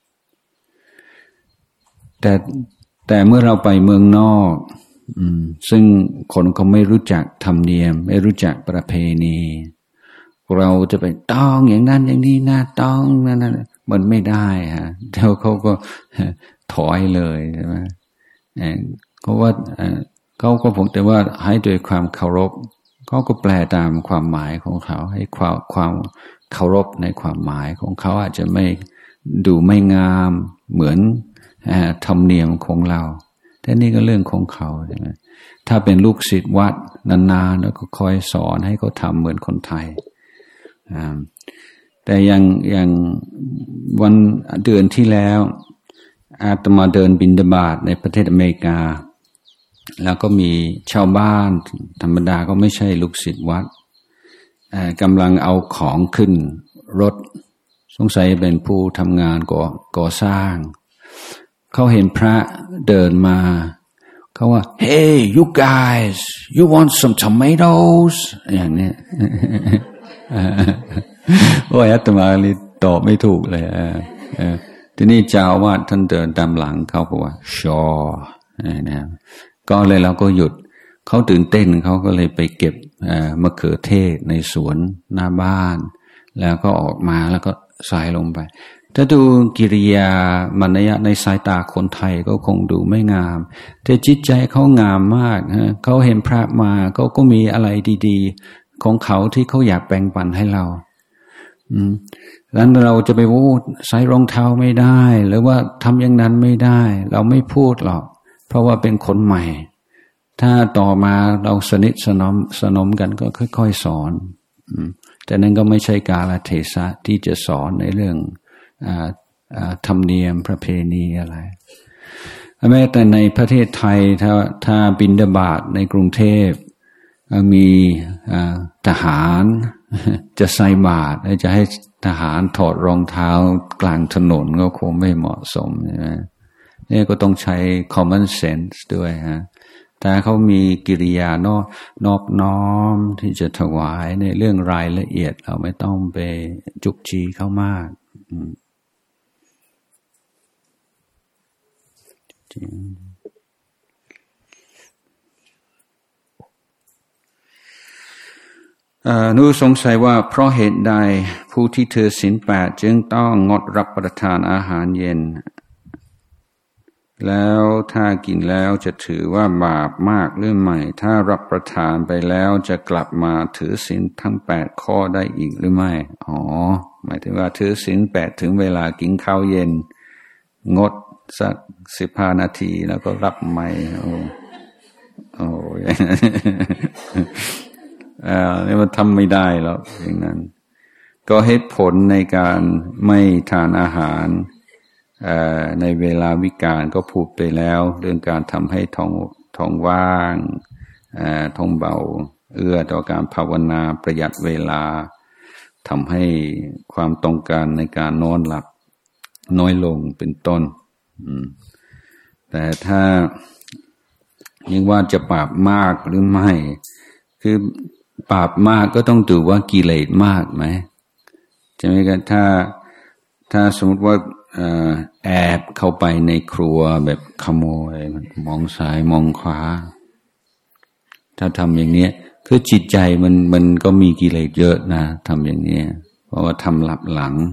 แต่แต่เมื่อเราไปเมืองนอกซึ่งคนเขาไม่รู้จักธรรมเนียมไม่รู้จักประเพณีเราจะไปต้องอย่างนั้นอย่างนี้นะต้องนั่นนั่นมันไม่ได้ฮะเดี๋ยวเขาก็ถอยเลยใช่ไหมเขาว่าเขาก็ผมแต่ว่าให้ด้วยความเคารพเขาก็แปลตามความหมายของเขาให้ความความเคารพในความหมายของเขาอาจจะไม่ดูไม่งามเหมือนธรรมเนียมของเราแต่นี่ก็เรื่องของเขาใช่ไหมถ้าเป็นลูกศิษย์วัดนานๆแล้วก็คอยสอนให้เขาทำเหมือนคนไทยแต่อย่างอย่างวันเดือนที่แล้วอาตมาเดินบิณฑบาตในประเทศอเมริกาแล้วก็มีชาวบ้านธรรมดาก็ไม่ใช่ลูกศิษย์วัดกำลังเอาของขึ้นรถสงสัยเป็นผู้ทำงานก่อก่อสร้างเขาเห็นพระเดินมาเขาว่า Hey you guys you want some tomatoes อย่างนี้ โอ้ยอาตมาเลยตอบไม่ถูกเลยทีนี้เจ้าว่าท่านเดินตามหลังเขาบอกว่า Sure นะก็เลยเราก็หยุดเขาตื่นเต้นเขาก็เลยไปเก็บมะเขือเทศในสวนหน้าบ้านแล้วก็ออกมาแล้วก็ใส่ลงไปถ้าดูกิริยามารยาทในสายตาคนไทยก็คงดูไม่งามแต่จิตใจเขางามมากฮะเขาเห็นพระมาเขาก็มีอะไรดีๆของเขาที่เขาอยากแบ่งปันให้เราอืมแล้วเราจะไปพูดใส่รองเท้าไม่ได้หรือว่าทำอย่างนั้นไม่ได้เราไม่พูดหรอกเพราะว่าเป็นคนใหม่ถ้าต่อมาเราสนิทสนมสนมกันก็ค่อยๆสอนอืมแต่นั้นก็ไม่ใช่กาลเทศะที่จะสอนในเรื่องธรรมเนียมประเพณีอะไรแม้แต่ในประเทศไทยถ้าถ้าบิณฑบาตในกรุงเทพมีทหารจะใส่บาตรจะให้ทหารถอดรองเท้ากลางถนนก็คงไม่เหมาะสมใช่ไหมนี่ก็ต้องใช้ common sense ด้วยฮะแต่เขามีกิริยานอบนอบน้อมที่จะถวายในเรื่องรายละเอียดเราไม่ต้องไปจุกจีเข้ามากหนูสงสัยว่าเพราะเหตุใดผู้ที่ถือศีลแปดจึงต้องงดรับประทานอาหารเย็นแล้วถ้ากินแล้วจะถือว่าบาปมากหรือไม่ถ้ารับประทานไปแล้วจะกลับมาถือศีลทั้งแปดข้อได้อีกหรือไม่อ๋อหมายถึงว่าถือศีลแปดถึงเวลากินข้าวเย็นงดสักสิบห้านาทีแล้วก็รับใหม่โอ้โอ้ยอ่านี่มันทำไม่ได้หรอกอย่างนั้นก็เหตุผลในการไม่ทานอาหารในเวลาวิกาลก็พูดไปแล้วเรื่องการทำให้ท้องท้องว่างท้องเบาเอื้อต่อการภาวนาประหยัดเวลาทำให้ความต้องการในการนอนหลับน้อยลงเป็นต้นแต่ถ้ายังว่าจะบาปมากหรือไม่คือบาปมากก็ต้องดูว่ากิเลสมากไหมใช่ไหมกันถ้าถ้าสมมติว่าแอบเข้าไปในครัวแบบขโมยมองซ้ายมองขวาถ้าทำอย่างนี้คือจิตใจมันมันก็มีกิเลสเยอะนะทำอย่างนี้เพราะว่าทำหลับหลัง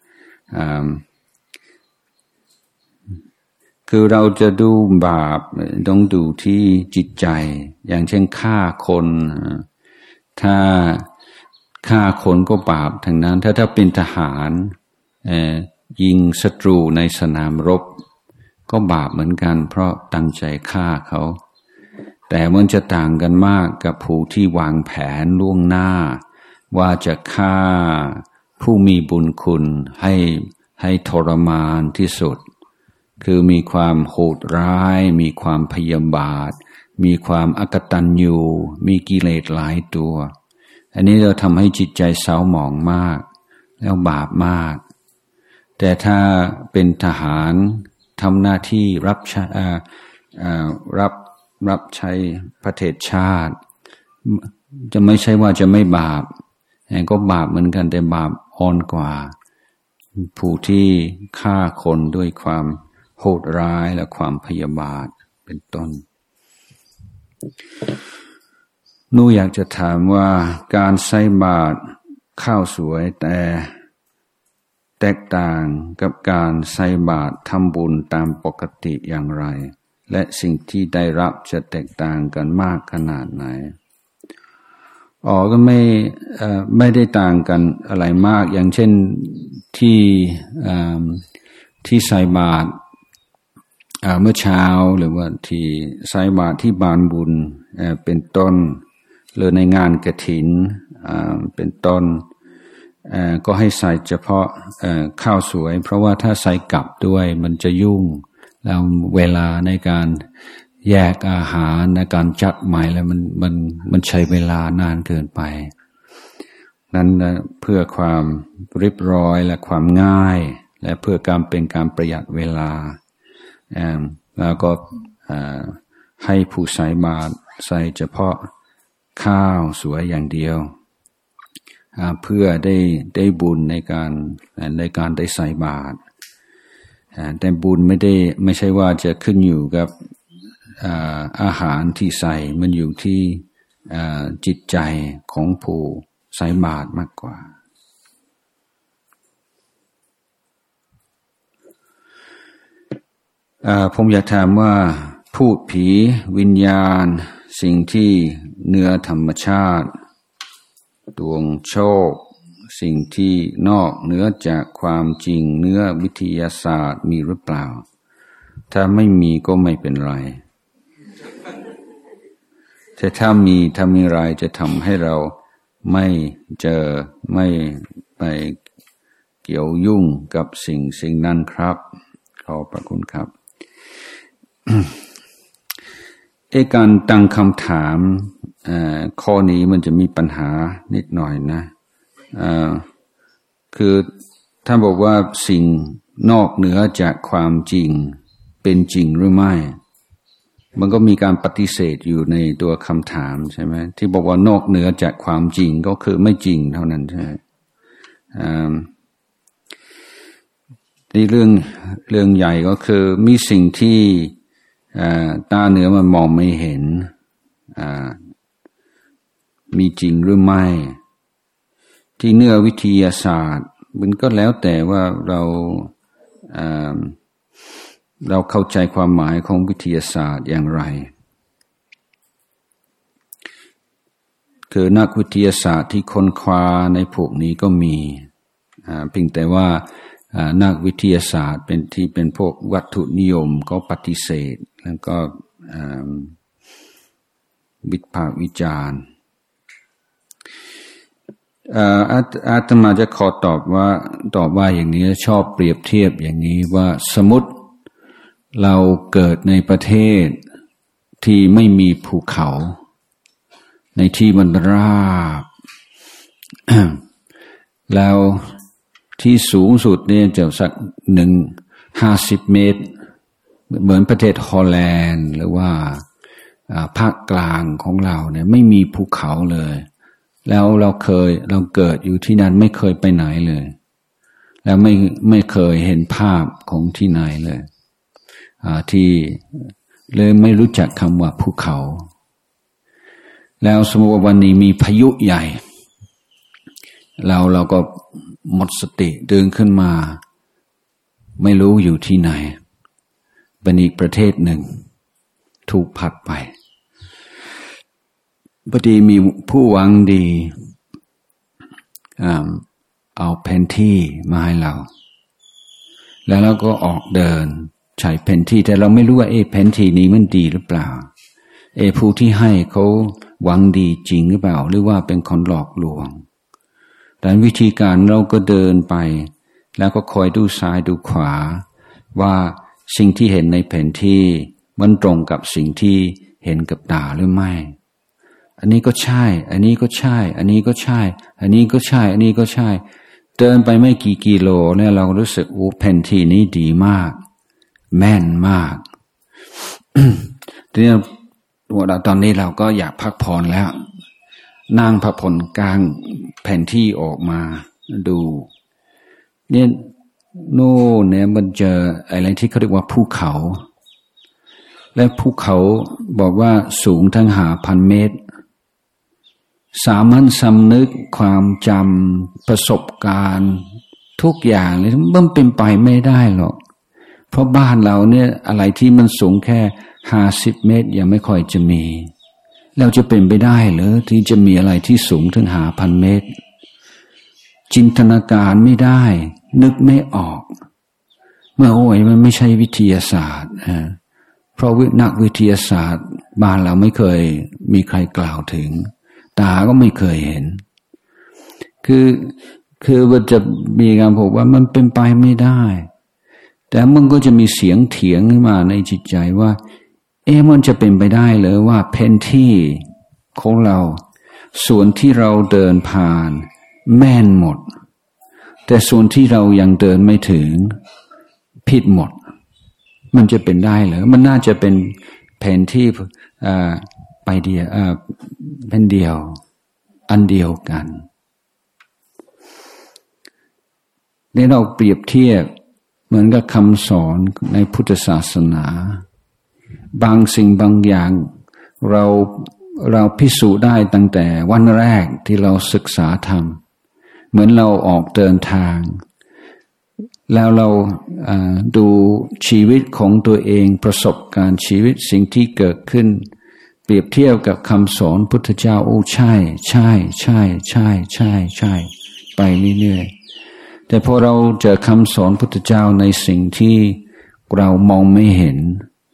คือเราจะดูบาปต้องดูที่จิตใจอย่างเช่นฆ่าคนถ้าฆ่าคนก็บาปทั้งนั้นถ้าถ้าเป็นทหารยิงศัตรูในสนามรบก็บาปเหมือนกันเพราะตั้งใจฆ่าเขาแต่มันจะต่างกันมากกับผู้ที่วางแผนล่วงหน้าว่าจะฆ่าผู้มีบุญคุณให้ให้ทรมานที่สุดคือมีความโหดร้ายมีความพยาบาทมีความอกตัญญูมีกิเลสหลายตัวอันนี้เราทำให้จิตใจเศร้าหมองมากแล้วบาปมากแต่ถ้าเป็นทหารทำหน้าที่รับใช้รับรับใช้ประเทศชาติจะไม่ใช่ว่าจะไม่บาปก็บาปเหมือนกันแต่บาปอ่อนกว่าผู้ที่ฆ่าคนด้วยความโหดร้ายและความพยาบาทเป็นต้นหนูอยากจะถามว่าการใส่บาตรข้าวสวยแต่แตกต่างกับการใส่บาตรทำบุญตามปกติอย่างไรและสิ่งที่ได้รับจะแตกต่างกันมากขนาดไหนอ๋อก็ไม่เอ่อไม่ได้ต่างกันอะไรมากอย่างเช่นที่เอ่อที่ใส่บาตรเมื่อเช้าหรือว่าที่ใส่บาตรที่บานบุญเอ่อเป็นต้นหรือในงานกฐินอ่าเป็นต้นเอ่อก็ให้ใส่เฉพาะเอ่อข้าวสวยเพราะว่าถ้าใส่กลับด้วยมันจะยุ่งแล้วเวลาในการแยกอาหารในการจัดใหม่แล้วมันมันมันใช้เวลานานเกินไปนั้นเพื่อความเรียบร้อยและความง่ายและเพื่อการเป็นการประหยัดเวลาแล้วก็ให้ผู้ใส่บาตรใส่เฉพาะข้าวสวยอย่างเดียวเพื่อได้ได้บุญในการในการได้ใส่บาตรแต่บุญไม่ได้ไม่ใช่ว่าจะขึ้นอยู่กับอาหารที่ใส่มันอยู่ที่จิตใจของผู้ใส่บาตรมากกว่าผมอยากถามว่าพูดผีวิญญาณสิ่งที่เหนือธรรมชาติดวงโชคสิ่งที่นอกเหนือจากความจริงเหนือวิทยาศาสตร์มีหรือเปล่าถ้าไม่มีก็ไม่เป็นไรแต่ถ้ามีถ้ามีอะไรจะทำให้เราไม่เจอไม่ไปเกี่ยวยุ่งกับสิ่งสิ่งนั้นครับขอบพระคุณครับ ไอ้การตั้งคำถามข้อนี้มันจะมีปัญหานิดหน่อยนะคือท่านบอกว่าสิ่งนอกเหนือจากความจริงเป็นจริงหรือไม่มันก็มีการปฏิเสธอยู่ในตัวคำถามใช่ไหมที่บอกว่านอกเหนือจากความจริงก็คือไม่จริงเท่านั้นใช่ไหมนี่เรื่องเรื่องใหญ่ก็คือมีสิ่งที่ตาเหนือมันมองไม่เห็นมีจริงหรือไม่ที่เนื้อวิทยาศาสตร์มันก็แล้วแต่ว่าเราเราเข้าใจความหมายของวิทยาศาสตร์อย่างไรคือนักวิทยาศาสตร์ที่ค้นคว้าในพวกนี้ก็มีเพียงแต่ว่านักวิทยาศาสตร์เป็นที่เป็นพวกวัตถุนิยมก็ปฏิเสธแล้วก็วิพากษ์วิจารณ์อาตมาจะขอตอบว่าตอบว่าอย่างนี้ชอบเปรียบเทียบอย่างนี้ว่าสมมติเราเกิดในประเทศที่ไม่มีภูเขาในที่มันราบ แล้วที่สูงสุดเนี่ยจะสักหนึ่งห้าสิบเมตรเหมือนประเทศฮอลแลนด์หรือว่าภาคกลางของเราเนี่ยไม่มีภูเขาเลยแล้วเราเคยเราเกิดอยู่ที่นั่นไม่เคยไปไหนเลยแล้วไม่ไม่เคยเห็นภาพของที่ไหนเลยที่เลยไม่รู้จักคำว่าภูเขาแล้วสมมติว่าวันนี้มีพายุใหญ่เราเราก็หมดสติเดินขึ้นมาไม่รู้อยู่ที่ไหนเป็นอีกประเทศหนึ่งถูกพัดไปพอดีมีผู้หวังดีเอาแผนที่มาให้เราแล้วเราก็ออกเดินใช้แผนที่แต่เราไม่รู้ว่าเอ๊ะแผนที่นี้มันดีหรือเปล่าเอ๊ะผู้ที่ให้เขาหวังดีจริงหรือเปล่าหรือว่าเป็นคนหลอกลวงแต่วิธีการเราก็เดินไปแล้วก็คอยดูซ้ายดูขวาว่าสิ่งที่เห็นในแผนที่มันตรงกับสิ่งที่เห็นกับตาหรือไม่อันนี้ก็ใช่อันนี้ก็ใช่อันนี้ก็ใช่อันนี้ก็ใช่อันนี้ก็ใช่เดินไปไม่กี่กิโลเนี่ยเรารู้สึกโอ้แผนที่นี้ดีมากแม่นมากทีนี้ตอนนี้เราก็อยากพักผ่อนแล้วนั่งพักผ่อนกลางแผนที่ออกมาดูเนี่ยโน่นเนี่ยมันเจออะไรที่เขาเรียกว่าภูเขาและภูเขาบอกว่าสูงทั้งหาพันเมตรสามัญสำนึกความจำประสบการณ์ทุกอย่างเลยมันเป็นไปไม่ได้หรอกเพราะบ้านเราเนี่ยอะไรที่มันสูงแค่ห้าสิบเมตรยังไม่ค่อยจะมีเราจะเป็นไปได้หรือที่จะมีอะไรที่สูงถึงหาพันเมตรจินตนาการไม่ได้นึกไม่ออกเมื่อโอ้ยมันไม่ใช่วิทยาศาสตร์เพราะนักวิทยาศาสตร์บ้านเราไม่เคยมีใครกล่าวถึงตาก็ไม่เคยเห็นคือคือว่าจะมีการบอกว่ามันเป็นไปไม่ได้แต่มันก็จะมีเสียงเถียงขึ้นมาในจิตใจว่าเอ๊ะมันจะเป็นไปได้หรือว่าแผนที่ของเราส่วนที่เราเดินผ่านแม่นหมดแต่ส่วนที่เรายังเดินไม่ถึงผิดหมดมันจะเป็นได้เหรอมันน่าจะเป็นแผนที่อ่าไปเดียวอ่าเป็นเดียวอันเดียวกันนี่เราเปรียบเทียบเหมือนกับคำสอนในพุทธศาสนาบางสิ่งบางอย่างเราเราพิสูจน์ได้ตั้งแต่วันแรกที่เราศึกษาธรรมเหมือนเราออกเดินทางแล้วเราดูชีวิตของตัวเองประสบการณ์ชีวิตสิ่งที่เกิดขึ้นเปรียบเทียบกับคำสอนพุทธเจ้าโอ้ใช่ใช่ใช่ใช่ใช่ใช่ไปเรื่อยๆแต่พอเราเจอคำสอนพุทธเจ้าในสิ่งที่เรามองไม่เห็น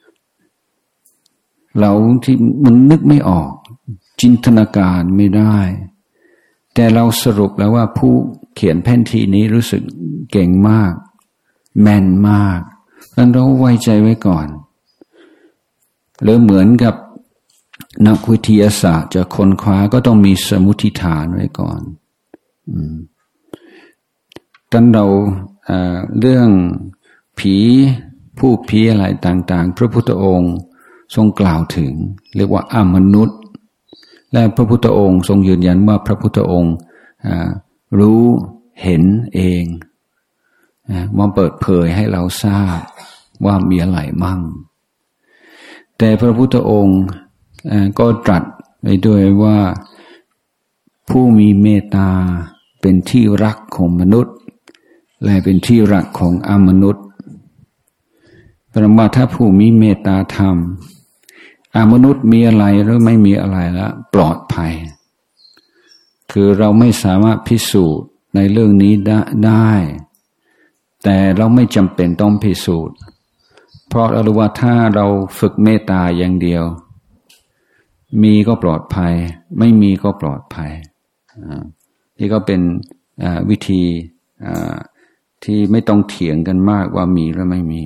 เราที่มันนึกไม่ออกจินตนาการไม่ได้แต่เราสรุปแล้วว่าผู้เขียนแผนที่นี้รู้สึกเก่งมากแม่นมากนั้นเราไว้ใจไว้ก่อนหรือเหมือนกับนักวิทยาศาสตร์จะค้นคว้าก็ต้องมีสมมุติฐานไว้ก่อนอืมตอนเราเรื่องผีผู้ผีอะไรต่างๆพระพุทธองค์ทรงกล่าวถึงเรียกว่าอมนุษย์และพระพุทธองค์ทรงยืนยันว่าพระพุทธองค์รู้เห็นเองมาเปิดเผยให้เราทราบว่ามีอะไรมั่งแต่พระพุทธองค์ก็ตรัสไว้ด้วยว่าผู้มีเมตตาเป็นที่รักของมนุษย์และเป็นที่รักของอมนุษย์แปลว่าถ้าผู้มีเมตตาธรรมอมนุษย์มีอะไรหรือไม่มีอะไรแล้วปลอดภัยคือเราไม่สามารถพิสูจน์ในเรื่องนี้ได้แต่เราไม่จำเป็นต้องพิสูจน์เพราะเรารู้ว่าถ้าเราฝึกเมตตาอย่างเดียวมีก็ปลอดภัยไม่มีก็ปลอดภัยนี่ก็เป็นวิธีที่ไม่ต้องเถียงกันมากว่ามีหรือไม่มี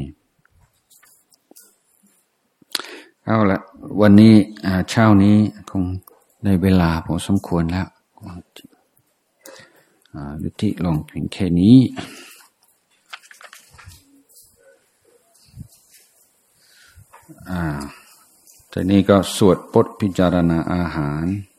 เอาละวันนี้เช้านี้คงได้เวลาพอสมควรแล้วยุติลงเพียงแค่นี้อ่าทีนี้ก็สวดบทพิจารณาอาหาร